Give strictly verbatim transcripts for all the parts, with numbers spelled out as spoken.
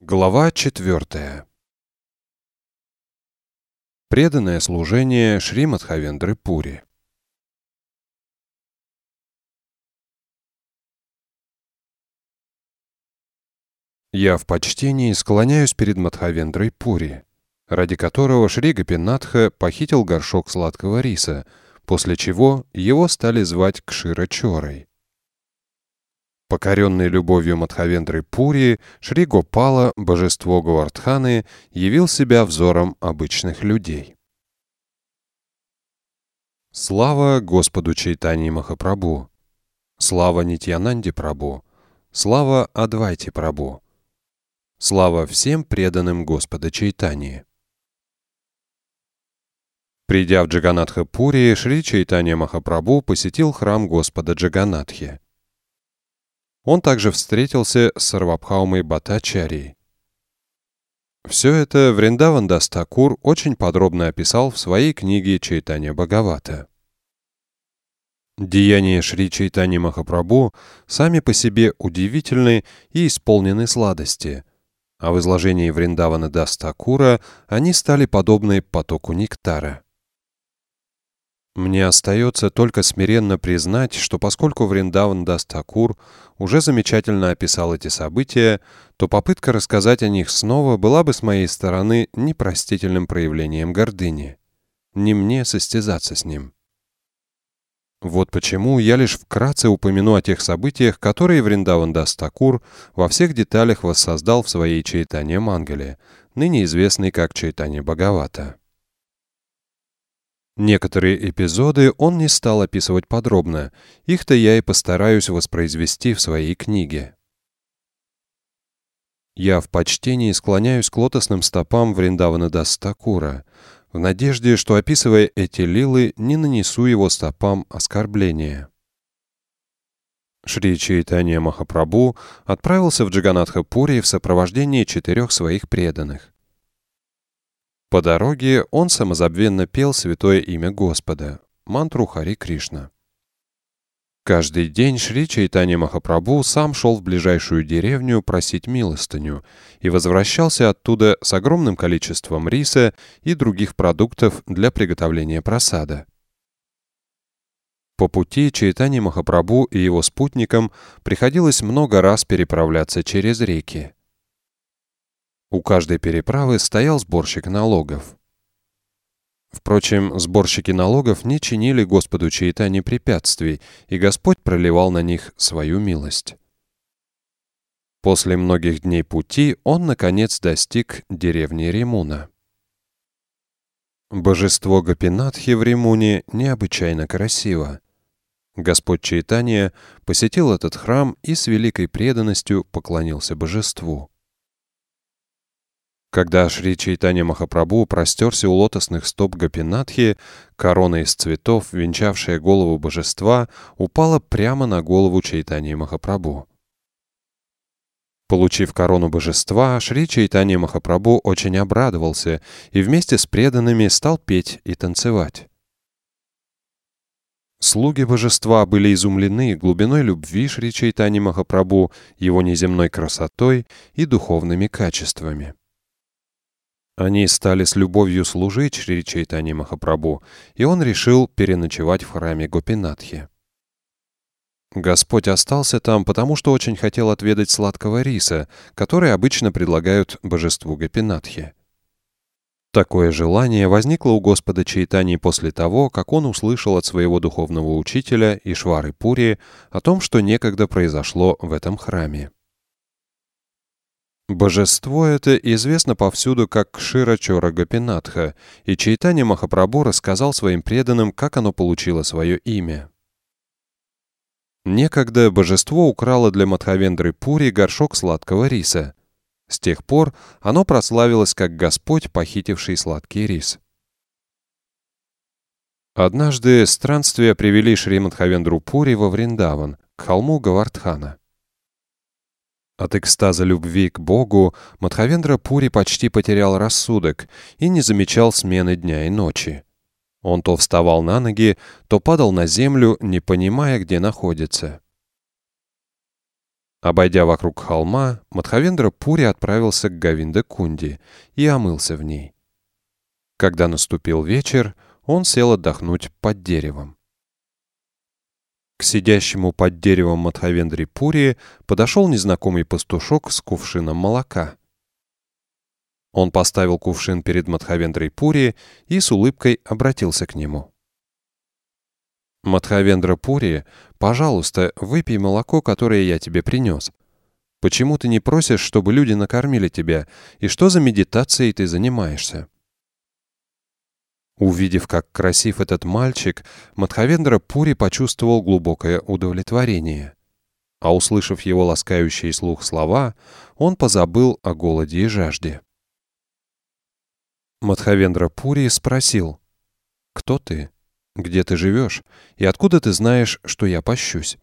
Глава четвертая. Преданное служение Шри Мадхавендры Пури. Я в почтении склоняюсь перед Мадхавендрой Пури, ради которого Шри Гопинатха похитил горшок сладкого риса, после чего его стали звать Кшира-Чорой. Покоренный любовью Мадхавендры Пури, Шри Гопала, божество Говардханы, явил себя взором обычных людей. Слава Господу Чайтаньи Махапрабху! Слава Нитьянанде Прабху! Слава Адвайте Прабху! Слава всем преданным Господа Чайтаньи! Придя в Джаганатха-Пури, Шри Чайтанья Махапрабху посетил храм Господа Джаганатхи. Он также встретился с Сарвабхаумой Бхаттачарьей. Все это Вриндаван Дас Такур очень подробно описал в своей книге «Чайтанья Бхагавата». Деяния Шри Чайтаньи Махапрабху сами по себе удивительны и исполнены сладости, а в изложении Вриндавана Дас Такура они стали подобны потоку нектара. Мне остается только смиренно признать, что поскольку Вриндаван Дас Такур уже замечательно описал эти события, то попытка рассказать о них снова была бы с моей стороны непростительным проявлением гордыни. Не мне состязаться с ним. Вот почему я лишь вкратце упомяну о тех событиях, которые Вриндаван Дас Такур во всех деталях воссоздал в своей Чайтанья Мангале, ныне известной как Чайтанья Бхагавата. Некоторые эпизоды он не стал описывать подробно, их-то я и постараюсь воспроизвести в своей книге. Я в почтении склоняюсь к лотосным стопам Вриндавана Дас Такура, в надежде, что, описывая эти лилы, не нанесу его стопам оскорбления. Шри Чайтанья Махапрабху отправился в Джаганатха-Пури в сопровождении четырех своих преданных. По дороге он самозабвенно пел святое имя Господа, мантру Хари Кришна. Каждый день Шри Чайтанья Махапрабху сам шел в ближайшую деревню просить милостыню и возвращался оттуда с огромным количеством риса и других продуктов для приготовления прасада. По пути Чайтанье Махапрабху и его спутникам приходилось много раз переправляться через реки. У каждой переправы стоял сборщик налогов. Впрочем, сборщики налогов не чинили Господу Чайтанье препятствий, и Господь проливал на них свою милость. После многих дней пути он, наконец, достиг деревни Ремуна. Божество Гопинатхи в Ремуне необычайно красиво. Господь Чайтанья посетил этот храм и с великой преданностью поклонился божеству. Когда Шри Чайтанья Махапрабху простерся у лотосных стоп Гопинатхи, корона из цветов, венчавшая голову божества, упала прямо на голову Чайтаньи Махапрабху. Получив корону божества, Шри Чайтанья Махапрабху очень обрадовался и вместе с преданными стал петь и танцевать. Слуги божества были изумлены глубиной любви Шри Чайтаньи Махапрабху, его неземной красотой и духовными качествами. Они стали с любовью служить Шри Чайтаньи Махапрабху, и он решил переночевать в храме Гопинатхи. Господь остался там, потому что очень хотел отведать сладкого риса, который обычно предлагают божеству Гопинатхи. Такое желание возникло у Господа Чайтаньи после того, как он услышал от своего духовного учителя Ишвары Пури о том, что некогда произошло в этом храме. Божество это известно повсюду как Кшира-Чора Гопинатха, и Чайтанья Махапрабху рассказал своим преданным, как оно получило свое имя. Некогда божество украло для Мадхавендры Пури горшок сладкого риса. С тех пор оно прославилось как Господь, похитивший сладкий рис. Однажды странствия привели Шри Мадхавендру Пури во Вриндаван, к холму Говардхана. От экстаза любви к Богу Мадхавендра Пури почти потерял рассудок и не замечал смены дня и ночи. Он то вставал на ноги, то падал на землю, не понимая, где находится. Обойдя вокруг холма, Мадхавендра Пури отправился к Говинда-Кунди и омылся в ней. Когда наступил вечер, он сел отдохнуть под деревом. К сидящему под деревом Мадхавендре Пури подошел незнакомый пастушок с кувшином молока. Он поставил кувшин перед Мадхавендрой Пури и с улыбкой обратился к нему. «Мадхавендра Пури, пожалуйста, выпей молоко, которое я тебе принес. Почему ты не просишь, чтобы люди накормили тебя, и что за медитацией ты занимаешься?» Увидев, как красив этот мальчик, Мадхавендра Пури почувствовал глубокое удовлетворение. А услышав его ласкающие слух слова, он позабыл о голоде и жажде. Мадхавендра Пури спросил: «Кто ты? Где ты живешь? И откуда ты знаешь, что я пощусь?»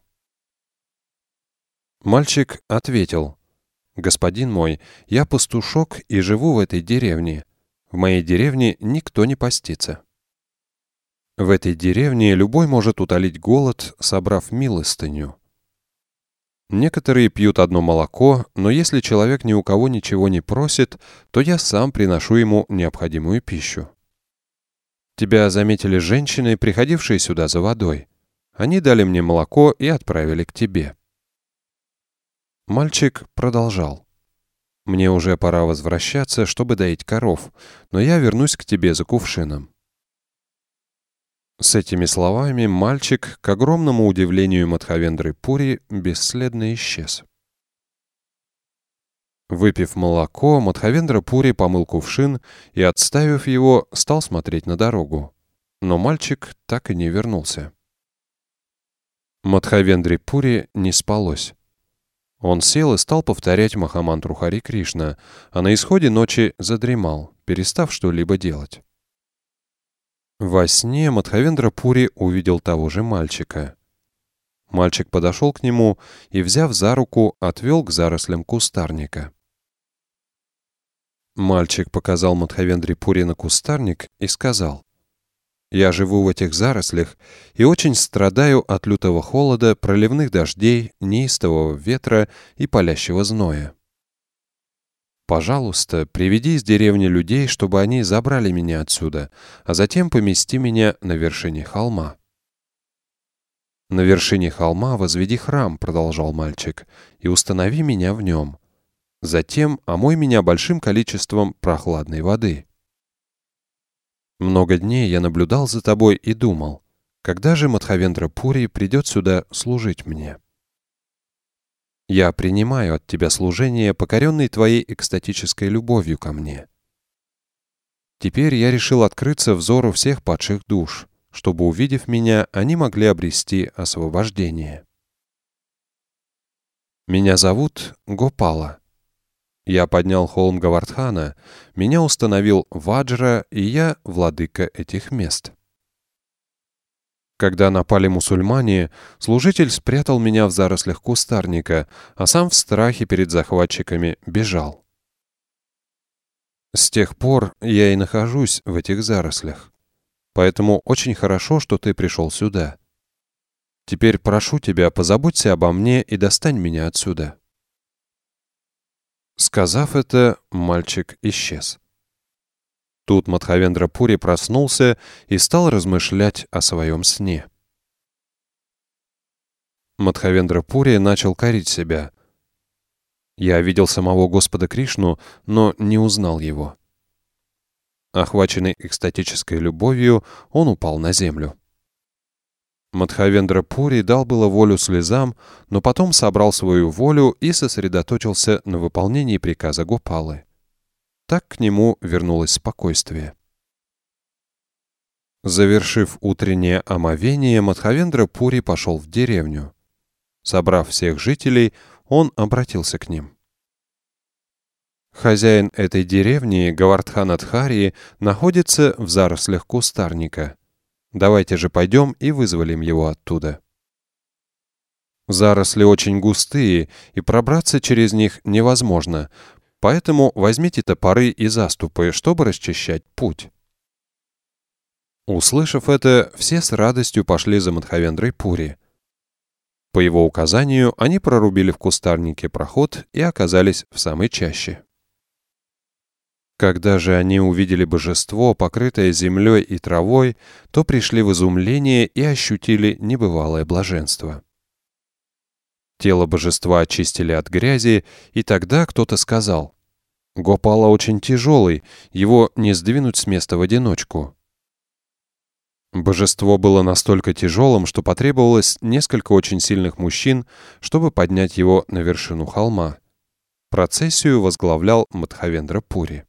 Мальчик ответил: «Господин мой, я пастушок и живу в этой деревне. В моей деревне никто не постится. В этой деревне любой может утолить голод, собрав милостыню. Некоторые пьют одно молоко, но если человек ни у кого ничего не просит, то я сам приношу ему необходимую пищу. Тебя заметили женщины, приходившие сюда за водой. Они дали мне молоко и отправили к тебе». Мальчик продолжал: «Мне уже пора возвращаться, чтобы доить коров, но я вернусь к тебе за кувшином». С этими словами мальчик, к огромному удивлению Мадхавендры Пури, бесследно исчез. Выпив молоко, Мадхавендра Пури помыл кувшин и, отставив его, стал смотреть на дорогу. Но мальчик так и не вернулся. Мадхавендре Пури не спалось. Он сел и стал повторять Махамантру Хари Кришна, а на исходе ночи задремал, перестав что-либо делать. Во сне Мадхавендра Пури увидел того же мальчика. Мальчик подошел к нему и, взяв за руку, отвел к зарослям кустарника. Мальчик показал Мадхавендре Пури на кустарник и сказал: «Я живу в этих зарослях и очень страдаю от лютого холода, проливных дождей, неистового ветра и палящего зноя. Пожалуйста, приведи из деревни людей, чтобы они забрали меня отсюда, а затем помести меня на вершине холма». «На вершине холма возведи храм», — продолжал мальчик, «и установи меня в нем. Затем омой меня большим количеством прохладной воды. Много дней я наблюдал за тобой и думал, когда же Мадхавендра Пури придет сюда служить мне? Я принимаю от тебя служение, покоренный твоей экстатической любовью ко мне. Теперь я решил открыться взору всех падших душ, чтобы, увидев меня, они могли обрести освобождение. Меня зовут Гопала. Я поднял холм Говардхана, меня установил Ваджра, и я владыка этих мест. Когда напали мусульмане, служитель спрятал меня в зарослях кустарника, а сам в страхе перед захватчиками бежал. С тех пор я и нахожусь в этих зарослях. Поэтому очень хорошо, что ты пришел сюда. Теперь прошу тебя, позаботься обо мне и достань меня отсюда». Сказав это, мальчик исчез. Тут Мадхавендра Пури проснулся и стал размышлять о своем сне. Мадхавендра Пури начал корить себя. «Я видел самого Господа Кришну, но не узнал его». Охваченный экстатической любовью, он упал на землю. Мадхавендра Пури дал было волю слезам, но потом собрал свою волю и сосредоточился на выполнении приказа Гопалы. Так к нему вернулось спокойствие. Завершив утреннее омовение, Мадхавендра Пури пошел в деревню. Собрав всех жителей, он обратился к ним. «Хозяин этой деревни, Говардхан Адхари, находится в зарослях кустарника. Давайте же пойдем и вызволим его оттуда». Заросли очень густые, и пробраться через них невозможно, поэтому возьмите топоры и заступы, чтобы расчищать путь. Услышав это, все с радостью пошли за Мадхавендрой Пури. По его указанию они прорубили в кустарнике проход и оказались в самой чаще. Когда же они увидели божество, покрытое землей и травой, то пришли в изумление и ощутили небывалое блаженство. Тело божества очистили от грязи, и тогда кто-то сказал: «Гопала очень тяжелый, его не сдвинуть с места в одиночку». Божество было настолько тяжелым, что потребовалось несколько очень сильных мужчин, чтобы поднять его на вершину холма. Процессию возглавлял Мадхавендра Пури.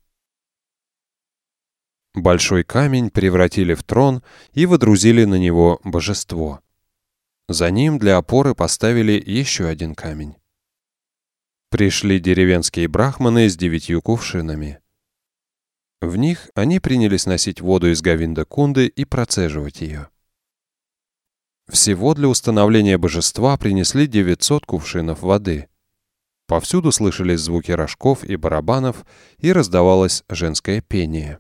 Большой камень превратили в трон и водрузили на него божество. За ним для опоры поставили еще один камень. Пришли деревенские брахманы с девятью кувшинами. В них они принялись носить воду из Говинда-кунды и процеживать ее. Всего для установления божества принесли девятьсот кувшинов воды. Повсюду слышались звуки рожков и барабанов, и раздавалось женское пение.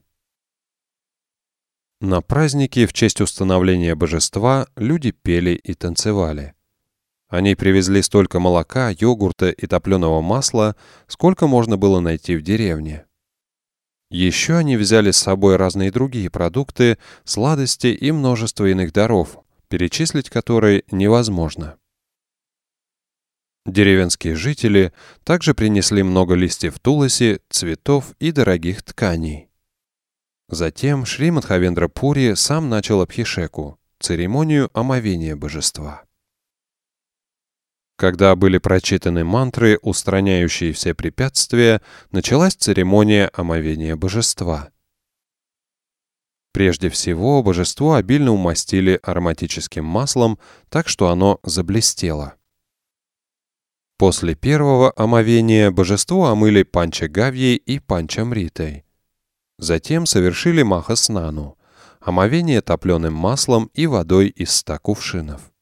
На празднике в честь установления божества люди пели и танцевали. Они привезли столько молока, йогурта и топленого масла, сколько можно было найти в деревне. Еще они взяли с собой разные другие продукты, сладости и множество иных даров, перечислить которые невозможно. Деревенские жители также принесли много листьев туласи, цветов и дорогих тканей. Затем Шри Мадхавендра Пури сам начал абхишеку, церемонию омовения божества. Когда были прочитаны мантры, устраняющие все препятствия, началась церемония омовения божества. Прежде всего, божество обильно умастили ароматическим маслом, так что оно заблестело. После первого омовения божество омыли панчагавьей и панчамритой. Затем совершили маха-снану, омовение топленым маслом и водой из ста кувшинов.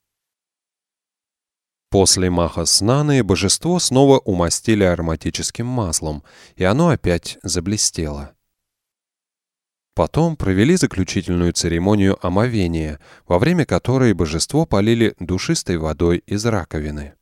После маха-снаны божество снова умастили ароматическим маслом, и оно опять заблестело. Потом провели заключительную церемонию омовения, во время которой божество полили душистой водой из раковины.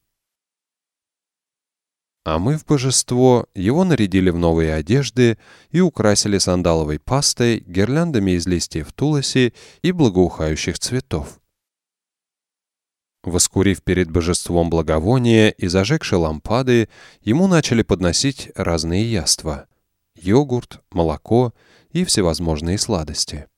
Омыв божество, его нарядили в новые одежды и украсили сандаловой пастой, гирляндами из листьев туласи и благоухающих цветов. Воскурив перед божеством благовония и зажегши лампады, ему начали подносить разные яства — йогурт, молоко и всевозможные сладости.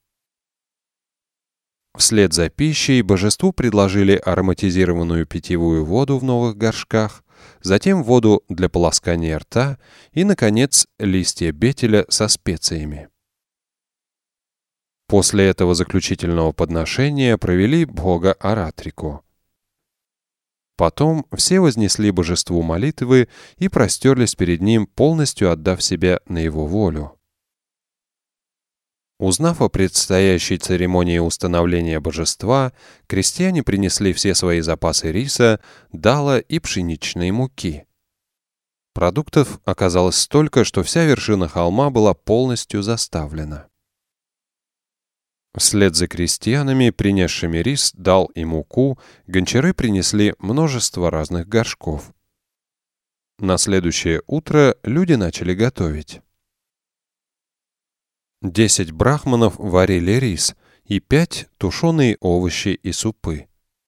Вслед за пищей божеству предложили ароматизированную питьевую воду в новых горшках, затем воду для полоскания рта и, наконец, листья бетеля со специями. После этого заключительного подношения провели бхога-аратрику. Потом все вознесли божеству молитвы и простерлись перед ним, полностью отдав себя на его волю. Узнав о предстоящей церемонии установления божества, крестьяне принесли все свои запасы риса, дала и пшеничной муки. Продуктов оказалось столько, что вся вершина холма была полностью заставлена. Вслед за крестьянами, принесшими рис, дал и муку, гончары принесли множество разных горшков. На следующее утро люди начали готовить. Десять брахманов варили рис и пять — тушеные овощи и супы.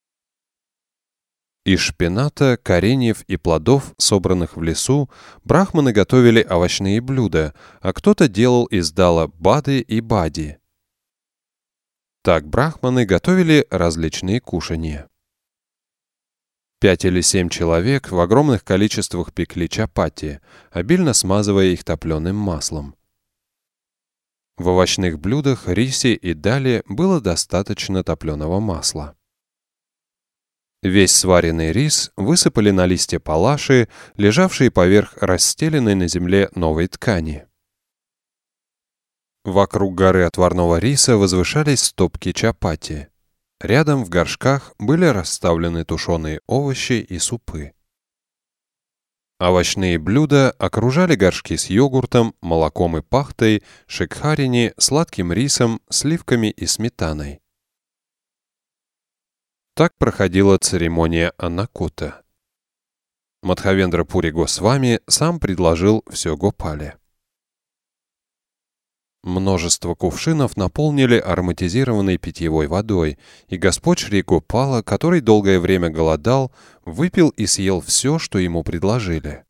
Из шпината, кореньев и плодов, собранных в лесу, брахманы готовили овощные блюда, а кто-то делал из дала бады и бади. Так брахманы готовили различные кушанья. Пять или семь человек в огромных количествах пекли чапати, обильно смазывая их топленым маслом. В овощных блюдах, рисе и далее было достаточно топленого масла. Весь сваренный рис высыпали на листья палаши, лежавшие поверх расстеленной на земле новой ткани. Вокруг горы отварного риса возвышались стопки чапати. Рядом в горшках были расставлены тушеные овощи и супы. Овощные блюда окружали горшки с йогуртом, молоком и пахтой, шикхарини, сладким рисом, сливками и сметаной. Так проходила церемония Аннакута. Мадхавендра Пури Госвами сам предложил все Гопале. Множество кувшинов наполнили ароматизированной питьевой водой, и Господь Шри Гопала, который долгое время голодал, выпил и съел все, что ему предложили.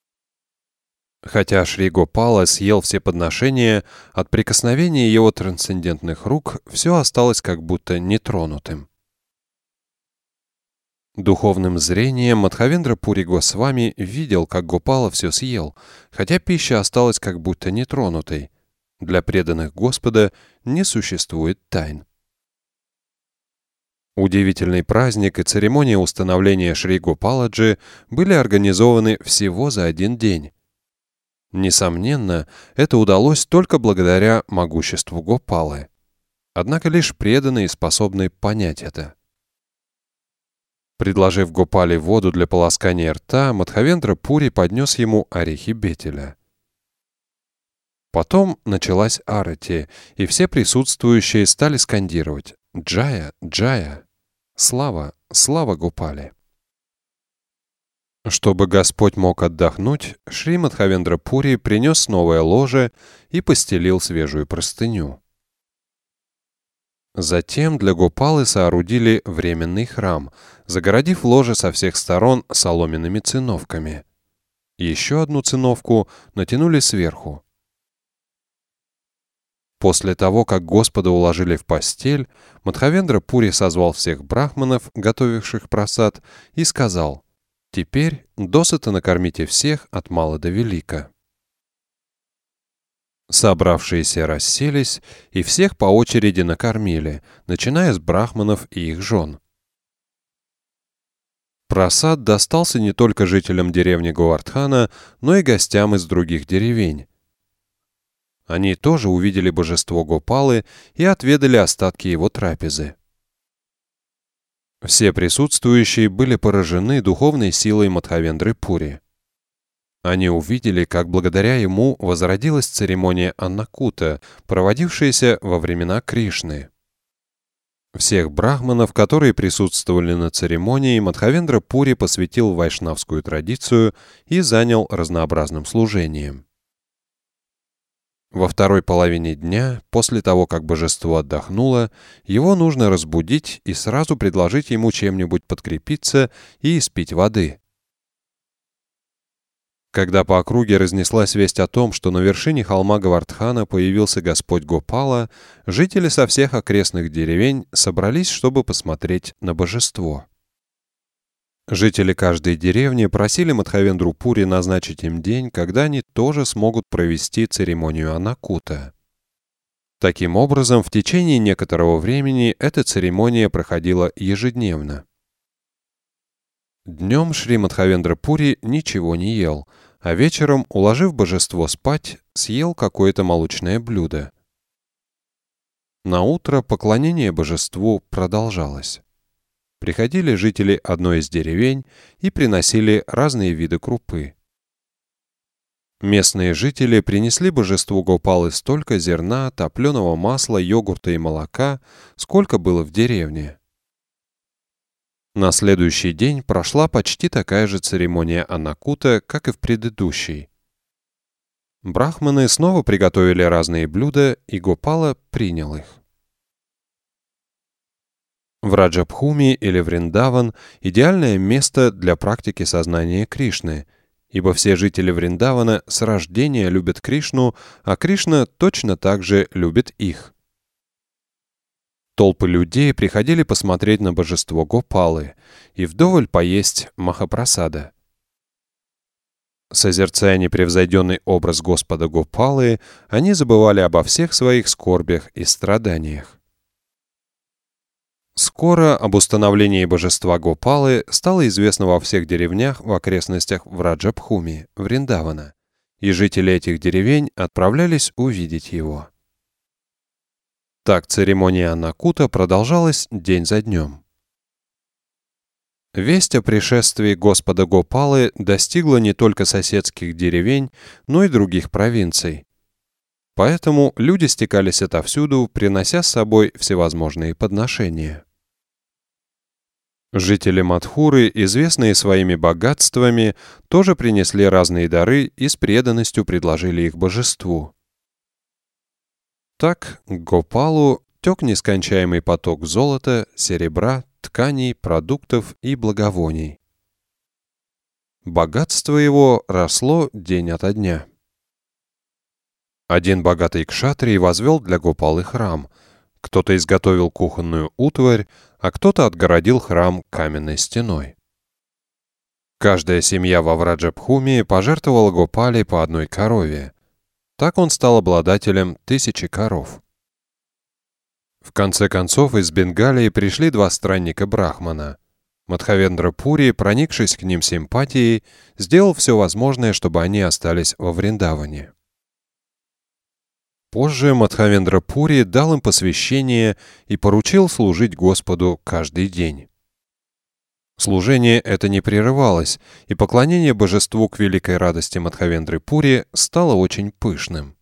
Хотя Шри Гопала съел все подношения, от прикосновения его трансцендентных рук все осталось как будто нетронутым. Духовным зрением Мадхавендра Пури Госвами видел, как Гопала все съел, хотя пища осталась как будто нетронутой. Для преданных Господа не существует тайн. Удивительный праздник и церемония установления Шри Гопаладжи были организованы всего за один день. Несомненно, это удалось только благодаря могуществу Гопалы. Однако лишь преданные способны понять это. Предложив Гопале воду для полоскания рта, Мадхавендра Пури поднес ему орехи бетеля. Потом началась арати, и все присутствующие стали скандировать «Джая! Джая! Слава! Слава Гопале!». Чтобы Господь мог отдохнуть, Шри Мадхавендра Пури принес новое ложе и постелил свежую простыню. Затем для Гопалы соорудили временный храм, загородив ложе со всех сторон соломенными циновками. Еще одну циновку натянули сверху. После того, как Господа уложили в постель, Мадхавендра Пури созвал всех брахманов, готовивших прасад, и сказал: «Теперь досыта накормите всех от мала до велика». Собравшиеся расселись и всех по очереди накормили, начиная с брахманов и их жен. Прасад достался не только жителям деревни Говардхана, но и гостям из других деревень. Они тоже увидели божество Гопалы и отведали остатки его трапезы. Все присутствующие были поражены духовной силой Мадхавендры Пури. Они увидели, как благодаря ему возродилась церемония Аннакута, проводившаяся во времена Кришны. Всех брахманов, которые присутствовали на церемонии, Мадхавендра Пури посвятил в вайшнавскую традицию и занял разнообразным служением. Во второй половине дня, после того, как божество отдохнуло, его нужно разбудить и сразу предложить ему чем-нибудь подкрепиться и испить воды. Когда по округе разнеслась весть о том, что на вершине холма Говардхана появился Господь Гопала, жители со всех окрестных деревень собрались, чтобы посмотреть на божество. Жители каждой деревни просили Мадхавендру Пури назначить им день, когда они тоже смогут провести церемонию Аннакута. Таким образом, в течение некоторого времени эта церемония проходила ежедневно. Днем Шри Мадхавендра Пури ничего не ел, а вечером, уложив божество спать, съел какое-то молочное блюдо. Наутро поклонение божеству продолжалось. Приходили жители одной из деревень и приносили разные виды крупы. Местные жители принесли божеству Гопалы столько зерна, топленого масла, йогурта и молока, сколько было в деревне. На следующий день прошла почти такая же церемония Аннакута, как и в предыдущей. Брахманы снова приготовили разные блюда, и Гопала принял их. В Раджабхуми или Вриндаван – идеальное место для практики сознания Кришны, ибо все жители Вриндавана с рождения любят Кришну, а Кришна точно так же любит их. Толпы людей приходили посмотреть на божество Гопалы и вдоволь поесть махапрасада. Созерцая непревзойденный образ Господа Гопалы, они забывали обо всех своих скорбях и страданиях. Скоро об установлении божества Гопалы стало известно во всех деревнях в окрестностях Враджабхуми, Вриндавана, и жители этих деревень отправлялись увидеть его. Так церемония Аннакута продолжалась день за днем. Весть о пришествии Господа Гопалы достигла не только соседских деревень, но и других провинций. Поэтому люди стекались отовсюду, принося с собой всевозможные подношения. Жители Мадхуры, известные своими богатствами, тоже принесли разные дары и с преданностью предложили их божеству. Так к Гопалу тек нескончаемый поток золота, серебра, тканей, продуктов и благовоний. Богатство его росло день ото дня. Один богатый кшатрий возвел для Гопалы храм, кто-то изготовил кухонную утварь, а кто-то отгородил храм каменной стеной. Каждая семья во Враджабхуме пожертвовала Гопале по одной корове. Так он стал обладателем тысячи коров. В конце концов из Бенгалии пришли два странника Брахмана. Мадхавендра Пури, проникшись к ним симпатией, сделал все возможное, чтобы они остались во Вриндаване. Позже Мадхавендра Пури дал им посвящение и поручил служить Господу каждый день. Служение это не прерывалось, и поклонение божеству к великой радости Мадхавендры Пури стало очень пышным.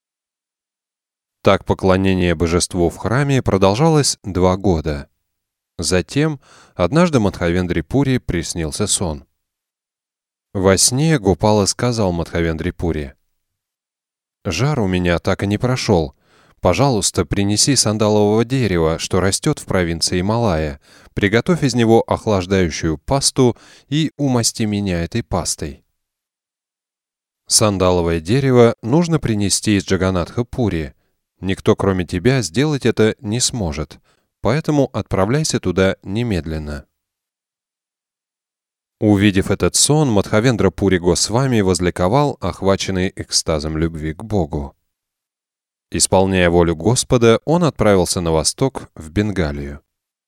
Так поклонение божеству в храме продолжалось два года. Затем однажды Мадхавендре Пури приснился сон. Во сне Гопала сказал Мадхавендре Пури: «Жар у меня так и не прошел. Пожалуйста, принеси сандалового дерева, что растет в провинции Малая, приготовь из него охлаждающую пасту и умасти меня этой пастой». Сандаловое дерево нужно принести из Джаганатха-Пури. Никто, кроме тебя, сделать это не сможет, поэтому отправляйся туда немедленно. Увидев этот сон, Мадхавендра Пури Госвами возликовал, охваченный экстазом любви к Богу. Исполняя волю Господа, он отправился на восток, в Бенгалию.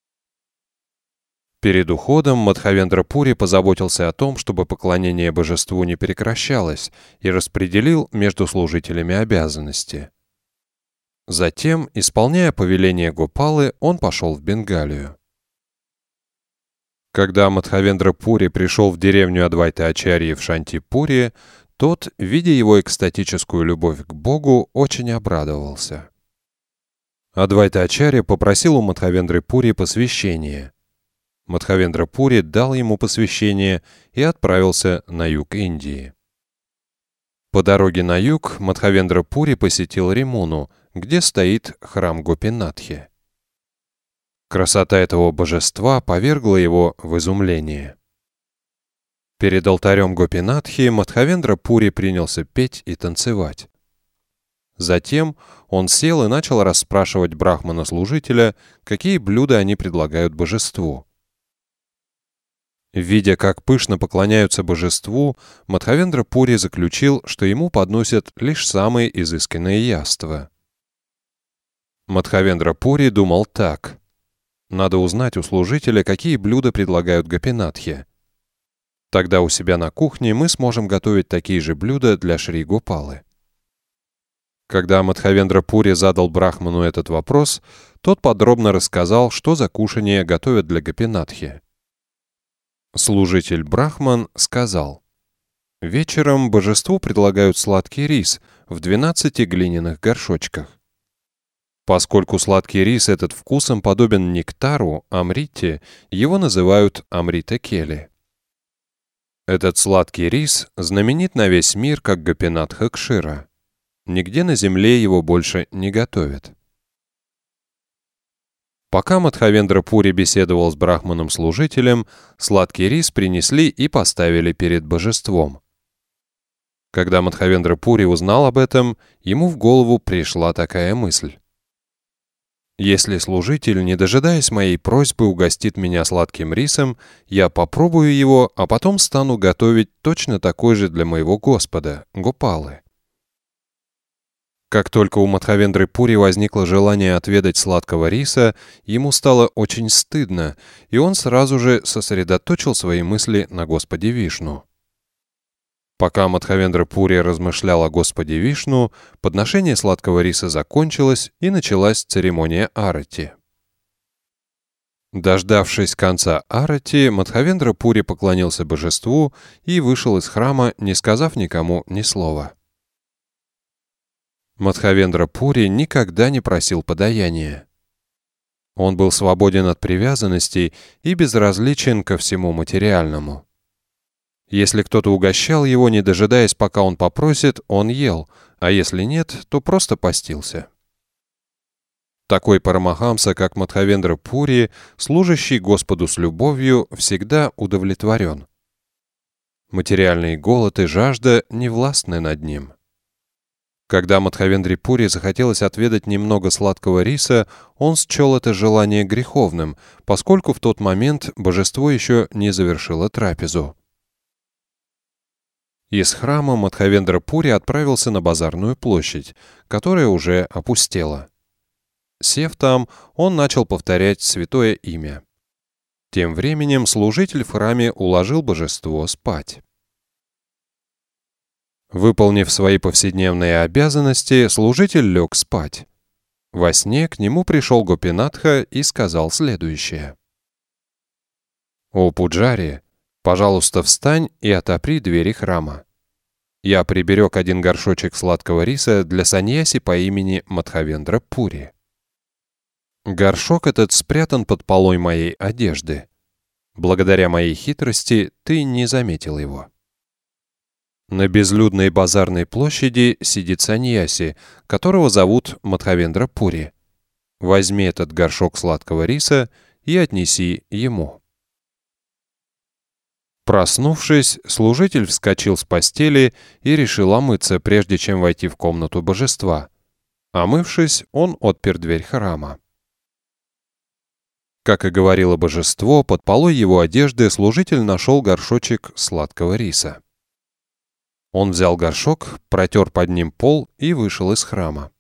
Перед уходом Мадхавендра Пури позаботился о том, чтобы поклонение божеству не прекращалось, и распределил между служителями обязанности. Затем, исполняя повеление Гопалы, он пошел в Бенгалию. Когда Мадхавендра Пури пришел в деревню Адвайта-ачарьи в Шантипуре, тот, видя его экстатическую любовь к Богу, очень обрадовался. Адвайта-ачарья попросил у Мадхавендры Пури посвящения. Мадхавендра Пури дал ему посвящение и отправился на юг Индии. По дороге на юг Мадхавендра Пури посетил Римуну, где стоит храм Гопинатхи. Красота этого божества повергла его в изумление. Перед алтарем Гопинатхи Мадхавендра Пури принялся петь и танцевать. Затем он сел и начал расспрашивать брахмана-служителя, какие блюда они предлагают божеству. Видя, как пышно поклоняются божеству, Мадхавендра Пури заключил, что ему подносят лишь самые изысканные яства. Мадхавендра Пури думал так: надо узнать у служителя, какие блюда предлагают Гопинатхе. Тогда у себя на кухне мы сможем готовить такие же блюда для Шри Гопалы. Когда Мадхавендра Пури задал брахману этот вопрос, тот подробно рассказал, что за кушанье готовят для Гопинатхи. Служитель брахман сказал: вечером божеству предлагают сладкий рис в двенадцати глиняных горшочках. Поскольку сладкий рис этот вкусом подобен нектару, амрите, его называют амрита-кели. Этот сладкий рис знаменит на весь мир как Гопинатха Кшира. Нигде на земле его больше не готовят. Пока Мадхавендра Пури беседовал с брахманом-служителем, сладкий рис принесли и поставили перед божеством. Когда Мадхавендра Пури узнал об этом, ему в голову пришла такая мысль: если служитель, не дожидаясь моей просьбы, угостит меня сладким рисом, я попробую его, а потом стану готовить точно такой же для моего Господа, Гопалы. Как только у Мадхавендры Пури возникло желание отведать сладкого риса, ему стало очень стыдно, и он сразу же сосредоточил свои мысли на Господе Вишну. Пока Мадхавендра Пури размышлял о Господе Вишну, подношение сладкого риса закончилось, и началась церемония арати. Дождавшись конца арати, Мадхавендра Пури поклонился божеству и вышел из храма, не сказав никому ни слова. Мадхавендра Пури никогда не просил подаяния. Он был свободен от привязанностей и безразличен ко всему материальному. Если кто-то угощал его, не дожидаясь, пока он попросит, он ел, а если нет, то просто постился. Такой Парамахамса, как Мадхавендра Пури, служащий Господу с любовью, всегда удовлетворен. Материальный голод и жажда не властны над ним. Когда Мадхавендре Пури захотелось отведать немного сладкого риса, он счел это желание греховным, поскольку в тот момент божество еще не завершило трапезу. Из храма Мадхавендра Пури отправился на базарную площадь, которая уже опустела. Сев там, он начал повторять святое имя. Тем временем служитель в храме уложил божество спать. Выполнив свои повседневные обязанности, служитель лег спать. Во сне к нему пришел Гопинатха и сказал следующее. «О Пуджари, пожалуйста, встань и отопри двери храма. Я приберег один горшочек сладкого риса для саньяси по имени Мадхавендра Пури. Горшок этот спрятан под полой моей одежды. Благодаря моей хитрости ты не заметил его». На безлюдной базарной площади сидит саньяси, которого зовут Мадхавендра Пури. Возьми этот горшок сладкого риса и отнеси ему. Проснувшись, служитель вскочил с постели и решил омыться, прежде чем войти в комнату божества. Омывшись, он отпер дверь храма. Как и говорило божество, под полой его одежды служитель нашел горшочек сладкого риса. Он взял горшок, протер под ним пол и вышел из храма.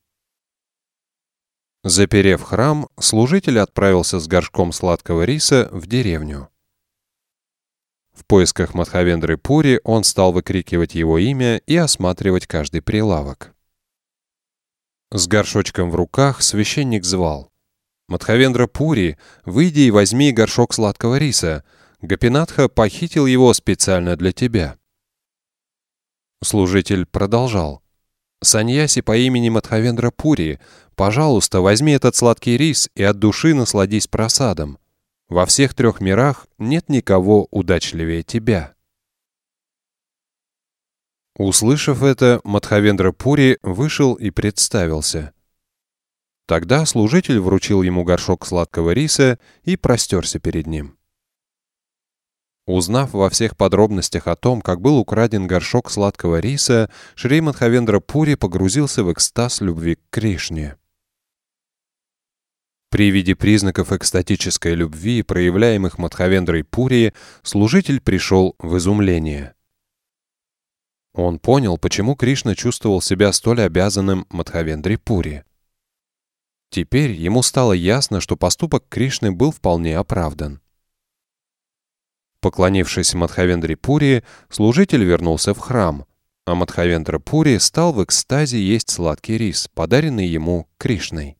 Заперев храм, служитель отправился с горшком сладкого риса в деревню. В поисках Мадхавендры Пури он стал выкрикивать его имя и осматривать каждый прилавок. С горшочком в руках священник звал: «Мадхавендра Пури, выйди и возьми горшок сладкого риса. Гопинатха похитил его специально для тебя». Служитель продолжал: «Саньяси по имени Мадхавендра Пури, пожалуйста, возьми этот сладкий рис и от души насладись прасадом. Во всех трех мирах нет никого удачливее тебя». Услышав это, Мадхавендра Пури вышел и представился. Тогда служитель вручил ему горшок сладкого риса и простерся перед ним. Узнав во всех подробностях о том, как был украден горшок сладкого риса, Шри Мадхавендра Пури погрузился в экстаз любви к Кришне. При виде признаков экстатической любви, проявляемых Мадхавендрой Пури, служитель пришел в изумление. Он понял, почему Кришна чувствовал себя столь обязанным Мадхавендре Пури. Теперь ему стало ясно, что поступок Кришны был вполне оправдан. Поклонившись Мадхавендре Пури, служитель вернулся в храм, а Мадхавендра Пури стал в экстазе есть сладкий рис, подаренный ему Кришной.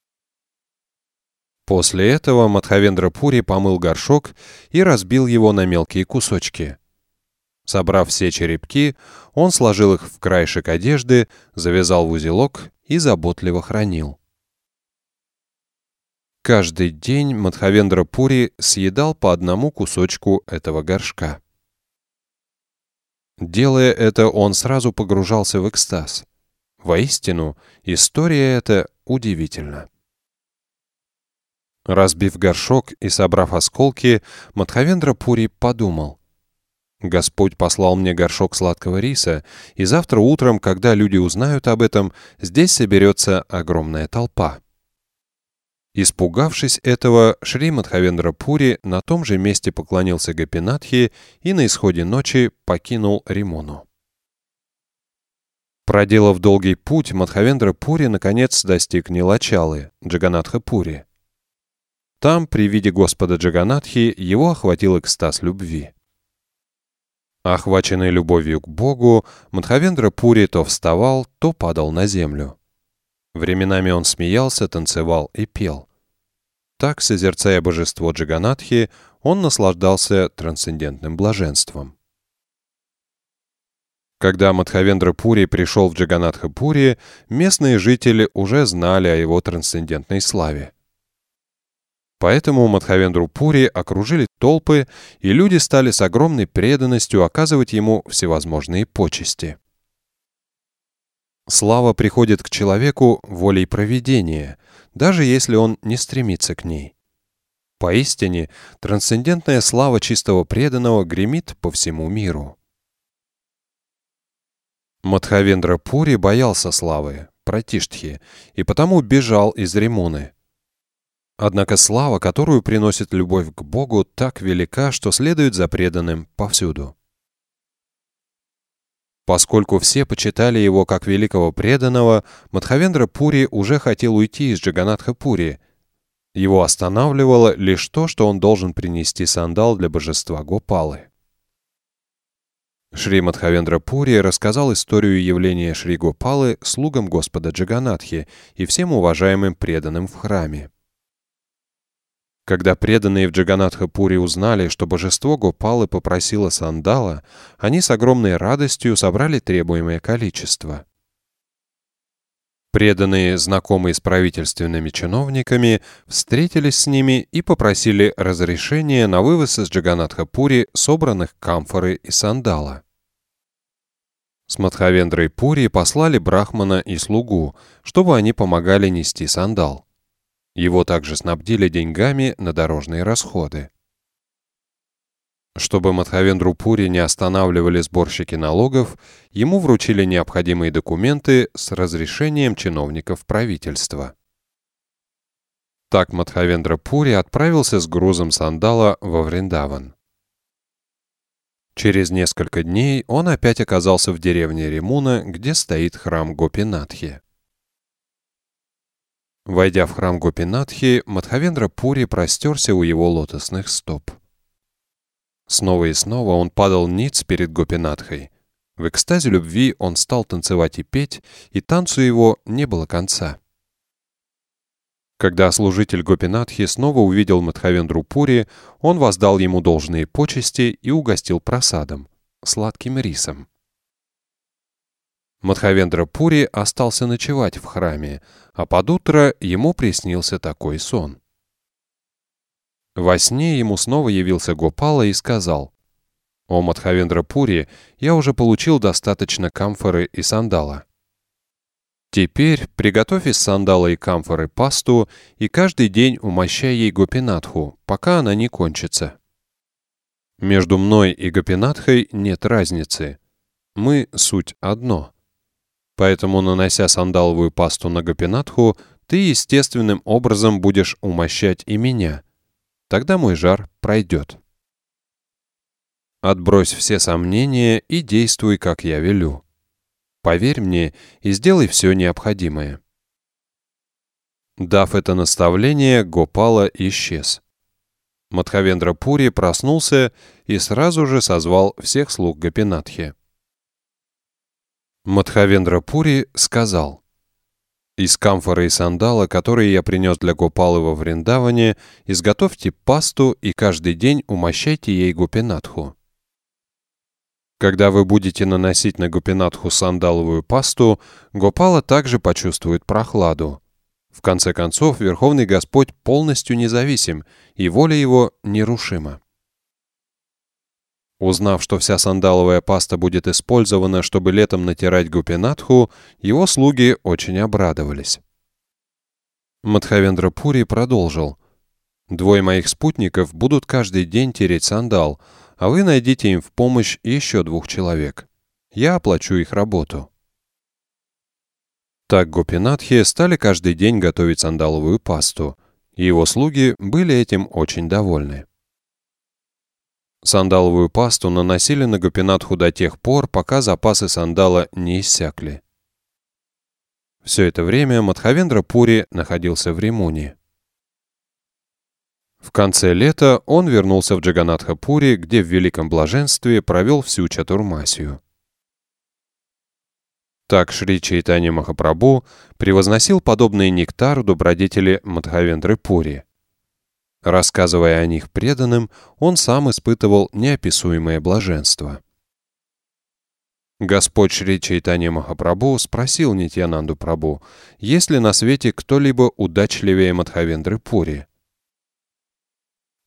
После этого Мадхавендра Пури помыл горшок и разбил его на мелкие кусочки. Собрав все черепки, он сложил их в краешек одежды, завязал в узелок и заботливо хранил. Каждый день Мадхавендра Пури съедал по одному кусочку этого горшка. Делая это, он сразу погружался в экстаз. Воистину, история эта удивительна. Разбив горшок и собрав осколки, Мадхавендра Пури подумал: «Господь послал мне горшок сладкого риса, и завтра утром, когда люди узнают об этом, здесь соберется огромная толпа». Испугавшись этого, Шри Мадхавендра Пури на том же месте поклонился Гопинатхе и на исходе ночи покинул Римону. Проделав долгий путь, Мадхавендра Пури наконец достиг Нилачалы, Джаганатха Пури. Там, при виде Господа Джаганатхи, его охватил экстаз любви. Охваченный любовью к Богу, Мадхавендра Пури то вставал, то падал на землю. Временами он смеялся, танцевал и пел. Так, созерцая божество Джаганатхи, он наслаждался трансцендентным блаженством. Когда Мадхавендра Пури пришел в Джаганатха Пури, местные жители уже знали о его трансцендентной славе. Поэтому Мадхавендру Пури окружили толпы, и люди стали с огромной преданностью оказывать ему всевозможные почести. Слава приходит к человеку волей провидения, даже если он не стремится к ней. Поистине, трансцендентная слава чистого преданного гремит по всему миру. Мадхавендра Пури боялся славы, Пратиштхи, и потому бежал из Ремуны. Однако слава, которую приносит любовь к Богу, так велика, что следует за преданным повсюду. Поскольку все почитали его как великого преданного, Мадхавендра Пури уже хотел уйти из Джаганатха-Пури. Его останавливало лишь то, что он должен принести сандал для божества Гопалы. Шри Мадхавендра Пури рассказал историю явления Шри Гопалы слугам Господа Джаганатхи и всем уважаемым преданным в храме. Когда преданные в Джаганатха-Пури узнали, что божество Гопалы попросило сандала, они с огромной радостью собрали требуемое количество. Преданные, знакомые с правительственными чиновниками, встретились с ними и попросили разрешения на вывоз из Джаганатха-Пури собранных камфоры и сандала. С Мадхавендрой Пури послали брахмана и слугу, чтобы они помогали нести сандал. Его также снабдили деньгами на дорожные расходы. Чтобы Мадхавендру Пури не останавливали сборщики налогов, ему вручили необходимые документы с разрешением чиновников правительства. Так Мадхавендра Пури отправился с грузом сандала во Вриндаван. Через несколько дней он опять оказался в деревне Ремуна, где стоит храм Гопинатхи. Войдя в храм Гопинатхи, Мадхавендра Пури простерся у его лотосных стоп. Снова и снова он падал ниц перед Гопинатхой. В экстазе любви он стал танцевать и петь, и танцу его не было конца. Когда служитель Гопинатхи снова увидел Мадхавендру Пури, он воздал ему должные почести и угостил прасадом, сладким рисом. Мадхавендра Пури остался ночевать в храме, а под утро ему приснился такой сон. Во сне ему снова явился Гопала и сказал: «О Мадхавендра Пури, я уже получил достаточно камфоры и сандала. Теперь приготовь из сандала и камфоры пасту и каждый день умощай ей Гопинатху, пока она не кончится. Между мной и Гопинатхой нет разницы. Мы суть одно. Поэтому, нанося сандаловую пасту на Гопинатху, ты естественным образом будешь умощать и меня. Тогда мой жар пройдет. Отбрось все сомнения и действуй, как я велю. Поверь мне и сделай все необходимое». Дав это наставление, Гопала исчез. Мадхавендра Пури проснулся и сразу же созвал всех слуг Гопинатхи. Мадхавендра Пури сказал: «Из камфоры и сандала, которые я принес для Гопалы во Вриндаване, изготовьте пасту и каждый день умощайте ей Гопинатху. Когда вы будете наносить на Гопинатху сандаловую пасту, Гопала также почувствует прохладу. В конце концов, Верховный Господь полностью независим, и воля Его нерушима». Узнав, что вся сандаловая паста будет использована, чтобы летом натирать Гопинатху, его слуги очень обрадовались. Мадхавендра Пури продолжил: «Двое моих спутников будут каждый день тереть сандал, а вы найдите им в помощь еще двух человек. Я оплачу их работу». Так Гопинатхи стали каждый день готовить сандаловую пасту, и его слуги были этим очень довольны. Сандаловую пасту наносили на Гопинатху до тех пор, пока запасы сандала не иссякли. Все это время Мадхавендра Пури находился в Ремуне. В конце лета он вернулся в Джаганатха-Пури, где в великом блаженстве провел всю Чатурмасию. Так Шри Чайтанья Махапрабху превозносил подобный нектар добродетели Мадхавендры Пури. Рассказывая о них преданным, он сам испытывал неописуемое блаженство. Господь Шри Чайтанья Махапрабху спросил Нитьянанду Прабху, есть ли на свете кто-либо удачливее Мадхавендры Пури.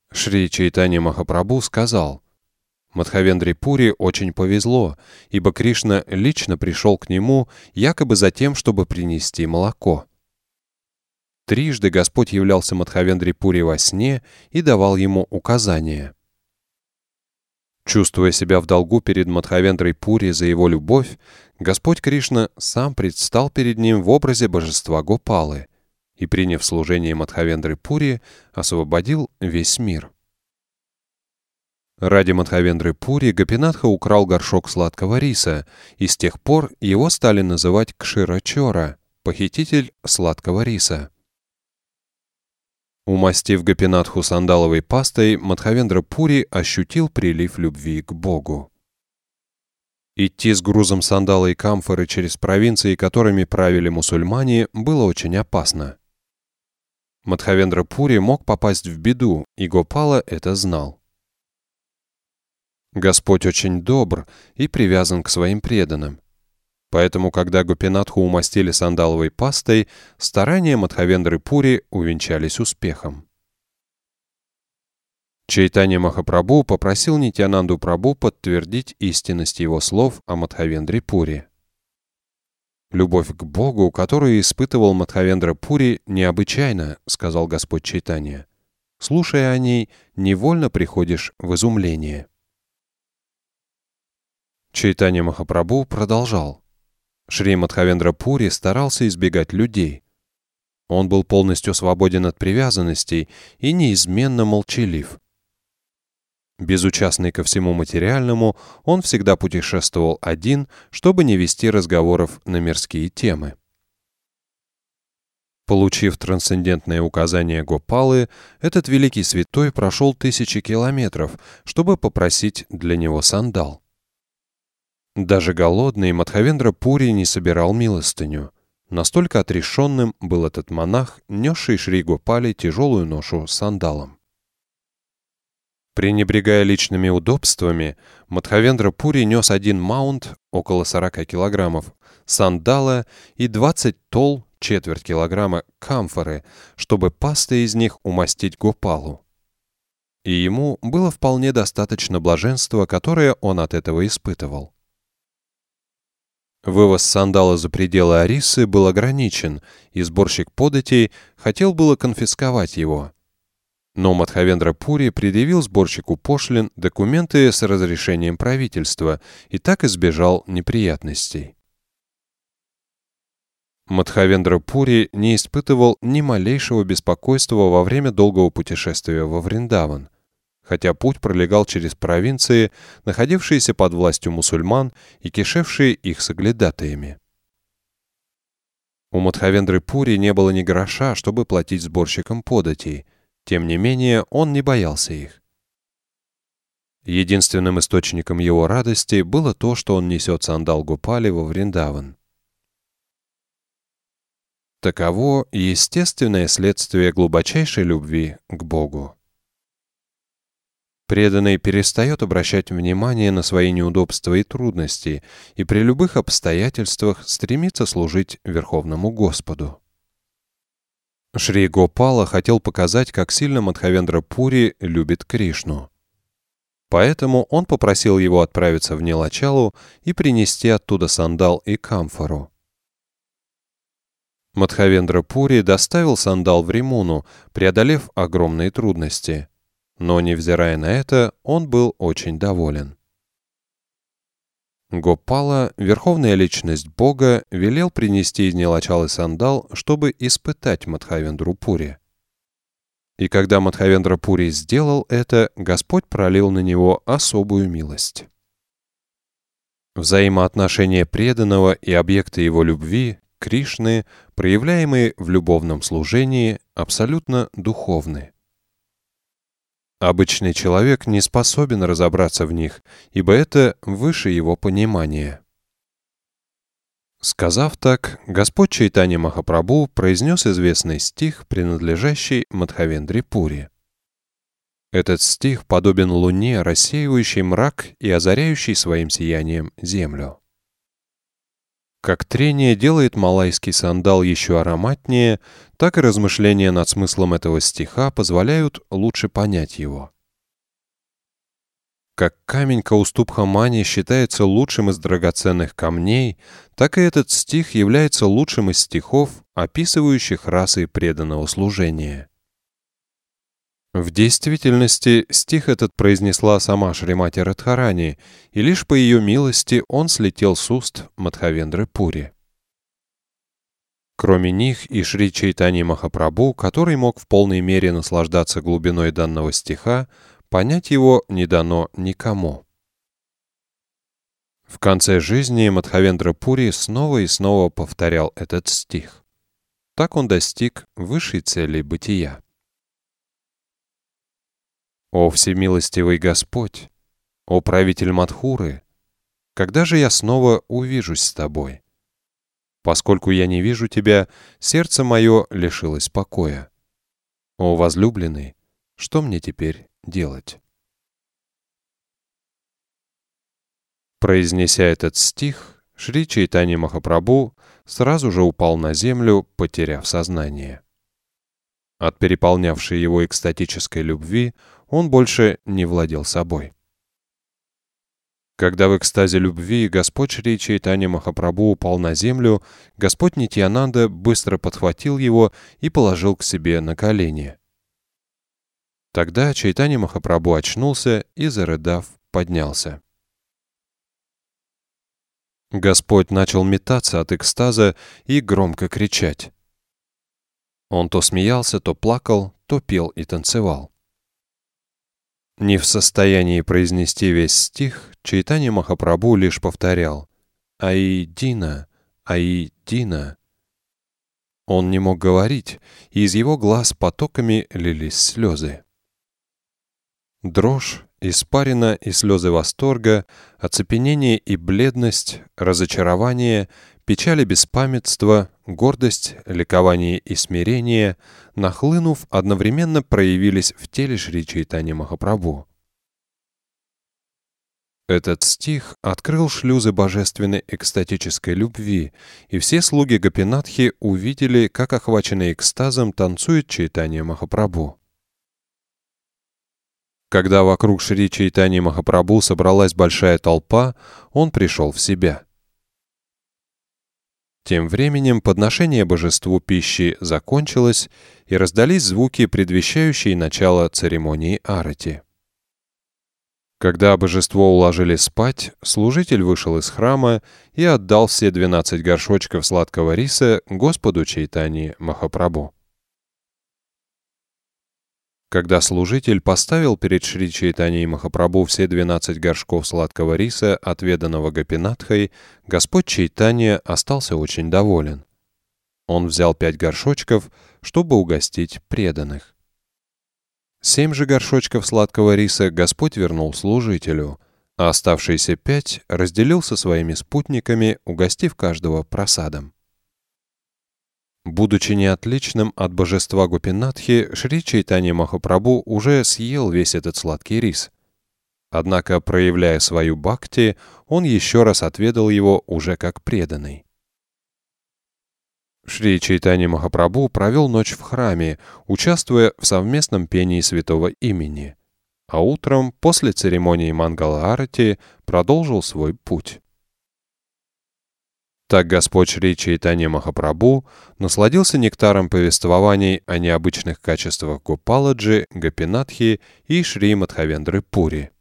Шри Чайтанья Махапрабху сказал: Мадхавендре Пури очень повезло, ибо Кришна лично пришел к нему якобы за тем, чтобы принести молоко. Трижды Господь являлся Мадхавендре Пури во сне и давал ему указания. Чувствуя себя в долгу перед Мадхавендрой Пури за его любовь, Господь Кришна сам предстал перед ним в образе божества Гопалы и, приняв служение Мадхавендры Пури, освободил весь мир. Ради Мадхавендры Пури Гопинатха украл горшок сладкого риса, и с тех пор его стали называть Кшира-чора, похититель сладкого риса. Умастив Гопинатху сандаловой пастой, Мадхавендра Пури ощутил прилив любви к Богу. Идти с грузом сандала и камфоры через провинции, которыми правили мусульмане, было очень опасно. Мадхавендра Пури мог попасть в беду, и Гопала это знал. Господь очень добр и привязан к своим преданным. Поэтому, когда Гопинатху умастили сандаловой пастой, старания Мадхавендры Пури увенчались успехом. Чайтанья Махапрабху попросил Нитьянанду Прабху подтвердить истинность его слов о Мадхавендре Пури. «Любовь к Богу, которую испытывал Мадхавендра Пури, необычайна», — сказал Господь Чайтанья. «Слушая о ней, невольно приходишь в изумление». Чайтанья Махапрабху продолжал. Шри Мадхавендра Пури старался избегать людей. Он был полностью свободен от привязанностей и неизменно молчалив. Безучастный ко всему материальному, он всегда путешествовал один, чтобы не вести разговоров на мирские темы. Получив трансцендентное указание Гопалы, этот великий святой прошел тысячи километров, чтобы попросить для него сандал. Даже голодный Мадхавендра Пури не собирал милостыню. Настолько отрешенным был этот монах, несший Шри Гопале тяжелую ношу сандалом. Пренебрегая личными удобствами, Мадхавендра Пури нес один маунт, около сорока килограммов, сандала и двадцать тол, четверть килограмма, камфоры, чтобы пастой из них умастить Гопалу. И ему было вполне достаточно блаженства, которое он от этого испытывал. Вывоз сандала за пределы Ориссы был ограничен, и сборщик податей хотел было конфисковать его. Но Мадхавендра Пури предъявил сборщику пошлин документы с разрешением правительства и так избежал неприятностей. Мадхавендра Пури не испытывал ни малейшего беспокойства во время долгого путешествия во Вриндаван, хотя путь пролегал через провинции, находившиеся под властью мусульман и кишевшие их соглядатаями. У Мадхавендры Пури не было ни гроша, чтобы платить сборщикам податей, тем не менее он не боялся их. Единственным источником его радости было то, что он несет сандал Гопале во Вриндаван. Таково естественное следствие глубочайшей любви к Богу. Преданный перестает обращать внимание на свои неудобства и трудности и при любых обстоятельствах стремится служить Верховному Господу. Шри Гопала хотел показать, как сильно Мадхавендра Пури любит Кришну. Поэтому он попросил его отправиться в Нилачалу и принести оттуда сандал и камфору. Мадхавендра Пури доставил сандал в Римуну, преодолев огромные трудности. Но, невзирая на это, он был очень доволен. Гопала, верховная личность Бога, велел принести из Нилачалы сандал, чтобы испытать Мадхавендру Пури. И когда Мадхавендра Пури сделал это, Господь пролил на него особую милость. Взаимоотношения преданного и объекта его любви, Кришны, проявляемые в любовном служении, абсолютно духовны. Обычный человек не способен разобраться в них, ибо это выше его понимания. Сказав так, Господь Чайтанья Махапрабху произнес известный стих, принадлежащий Мадхавендре Пури. Этот стих подобен луне, рассеивающей мрак и озаряющей своим сиянием землю. Как трение делает малайский сандал еще ароматнее, так и размышления над смыслом этого стиха позволяют лучше понять его. Как камень Каустубха-мани считается лучшим из драгоценных камней, так и этот стих является лучшим из стихов, описывающих расы преданного служения. В действительности стих этот произнесла сама Шримати Радхарани, и лишь по ее милости он слетел с уст Мадхавендры Пури. Кроме них и Шри Чайтаньи Махапрабху, который мог в полной мере наслаждаться глубиной данного стиха, понять его не дано никому. В конце жизни Мадхавендра Пури снова и снова повторял этот стих. Так он достиг высшей цели бытия. «О всемилостивый Господь! О правитель Мадхуры! Когда же я снова увижусь с тобой? Поскольку я не вижу тебя, сердце мое лишилось покоя. О возлюбленный, что мне теперь делать?» Произнеся этот стих, Шри Чайтанья Махапрабху сразу же упал на землю, потеряв сознание. От переполнявшей его экстатической любви он больше не владел собой. Когда в экстазе любви Господь Шри Чайтанья Махапрабху упал на землю, Господь Нитьянанда быстро подхватил его и положил к себе на колени. Тогда Чайтанья Махапрабху очнулся и, зарыдав, поднялся. Господь начал метаться от экстаза и громко кричать. Он то смеялся, то плакал, то пел и танцевал. Не в состоянии произнести весь стих, Чайтанья Махапрабху лишь повторял «Ай, Дина! Ай, Дина!». Он не мог говорить, и из его глаз потоками лились слезы. Дрожь, испарина и слезы восторга, оцепенение и бледность, разочарование, печаль и беспамятство, гордость, ликование и смирение, нахлынув, одновременно проявились в теле Шри Чайтаньи Махапрабху. Этот стих открыл шлюзы божественной экстатической любви, и все слуги Гопинатхи увидели, как охваченный экстазом танцует Чайтанья Махапрабху. Когда вокруг Шри Чайтаньи Махапрабху собралась большая толпа, он пришел в себя. Тем временем подношение божеству пищи закончилось, и раздались звуки, предвещающие начало церемонии арати. Когда божество уложили спать, служитель вышел из храма и отдал все двенадцать горшочков сладкого риса Господу Чайтаньи Махапрабху. Когда служитель поставил перед Шри Чайтаньей Махапрабху все двенадцать горшков сладкого риса, отведанного Гопинатхой, Господь Чайтанья остался очень доволен. Он взял пять горшочков, чтобы угостить преданных. Семь же горшочков сладкого риса Господь вернул служителю, а оставшиеся пять разделил со своими спутниками, угостив каждого просадом. Будучи неотличным от божества Гопинатхи, Шри Чайтанья Махапрабху уже съел весь этот сладкий рис. Однако, проявляя свою бхакти, он еще раз отведал его уже как преданный. Шри Чайтанья Махапрабху провел ночь в храме, участвуя в совместном пении святого имени, а утром, после церемонии Мангала-арати, продолжил свой путь. Так Господь Шри Чайтанья Махапрабху насладился нектаром повествований о необычных качествах Гопаладжи, Гопинатхи и Шри Мадхавендры Пури.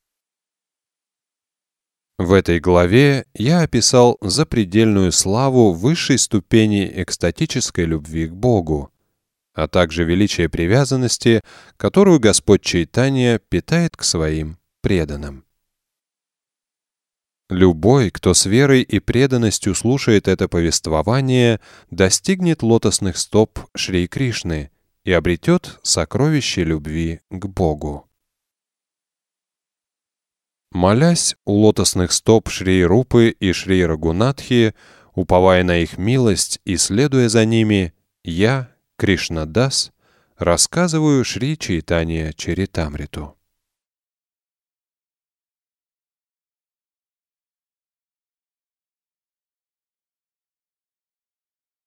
В этой главе я описал запредельную славу высшей ступени экстатической любви к Богу, а также величие привязанности, которую Господь Чайтанья питает к своим преданным. Любой, кто с верой и преданностью слушает это повествование, достигнет лотосных стоп Шри Кришны и обретет сокровище любви к Богу. Молясь у лотосных стоп Шри Рупы и Шри Рагунатхи, уповая на их милость и следуя за ними, я, Кришна Дас, рассказываю Шри Чайтанья Чаритамриту.